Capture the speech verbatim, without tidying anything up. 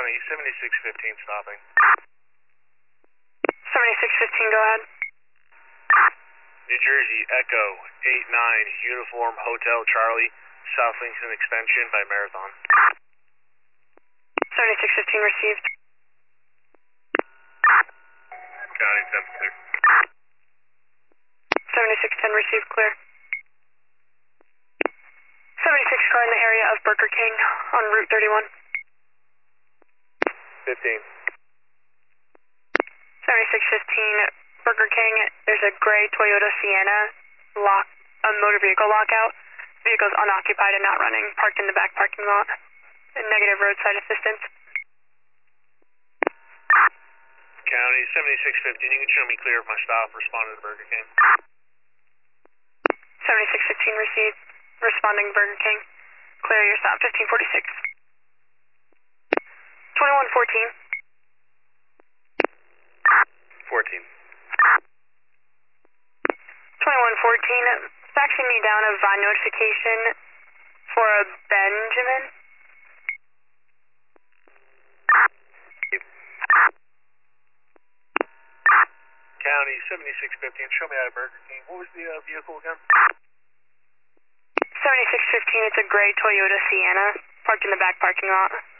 County, seventy-six fifteen stopping. seventy-six fifteen, go ahead. New Jersey, Echo, eight nine, Uniform Hotel Charlie, South Lincoln Extension by Marathon. seventy-six fifteen received. County, ten clear. seventy-six ten received, clear. seventy-six car in the area of Burger King on Route thirty-one. fifteen. seventy-six fifteen, Burger King, there's a gray Toyota Sienna lock, a motor vehicle lockout. Vehicle's unoccupied and not running, parked in the back parking lot. Negative roadside assistance. County, seventy-six fifteen, you can show me clear of my stop, responding to Burger King. seventy-six fifteen received, responding Burger King. Clear your stop, fifteen forty-six. twenty-one fourteen. fourteen. twenty-one fourteen, faxing me down a V I N notification for a Benjamin. County, seventy-six fifteen, show me out of Burger King. What was the uh, vehicle again? seventy-six fifteen, it's a gray Toyota Sienna, parked in the back parking lot.